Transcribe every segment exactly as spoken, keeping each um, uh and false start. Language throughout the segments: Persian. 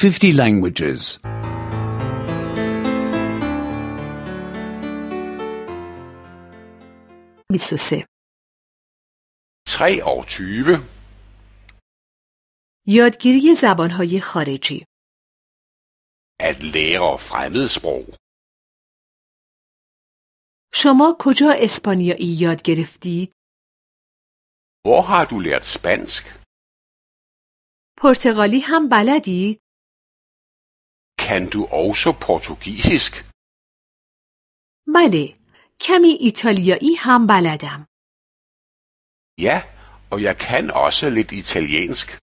fifty languages. بیست و سه. treogtyve. یادگیری زبانهای خارجی. At lære fremmedsprog. شما کجا اسپانیایی یاد گرفتید؟ Hvor har du lært spansk? پرتغالی هم بلدید؟ Kan du også portugisisk? بله، کمی ایتالیایی هم بلدم. Ja, og jeg kan også lidt italiensk.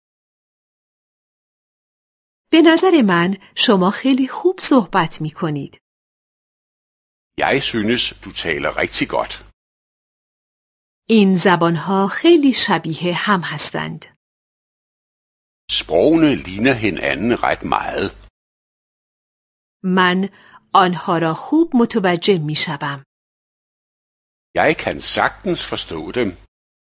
به نظر من شما خیلی خوب صحبت می کنید. Jeg synes, du taler rigtig godt. این زبانها خیلی شبیه هم هستند. Sprogene ligner hinanden ret meget. من آنها را خوب متوجه می شوم. Jeg kan sagtens forstå dem.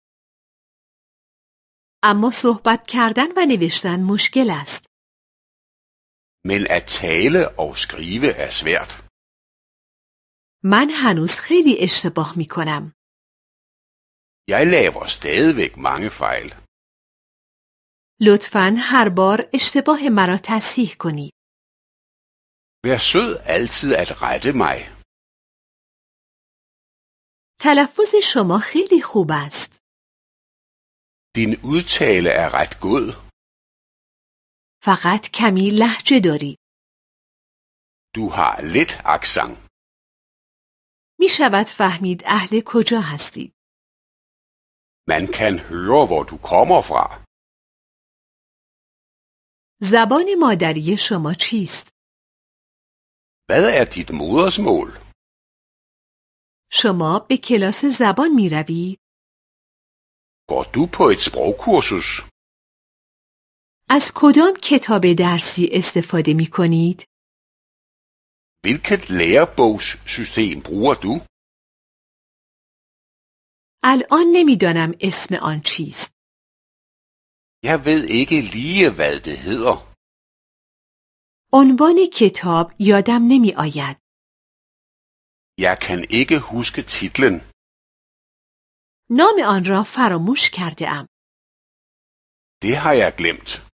اما صحبت کردن و نوشتن مشکل است. Men at tale og skrive er svært. من هنوز خیلی اشتباه می کنم. Jeg laver stadigvæk mange fejl. لطفاً هر بار اشتباه مرا تصحیح کنید. Vær sød altid at rette mig. تلفظ شما خیلی خوب است. Din udtale er ret god. فقط کمی لهجه دارید. Du har lidt accent. می شود فهمید اهل کجا هستید. Man kan høre, hvor du kommer fra. زبان مادری شما چیست؟ Hvad er dit modersmål? شما به کلاس زبان می روید؟ Går du på et sprogkursus? از کدام کتاب درسی استفاده می کنید؟ Hvilket lærebogssystem bruger du? الان نمیدانم اسم آن چیست. Jeg ved ikke lige, hvad det hedder. عنوان کتاب یادم نمی آید. Jeg kan ikke huske titlen. نام آن را فراموش کرده ام. Det har jeg glemt.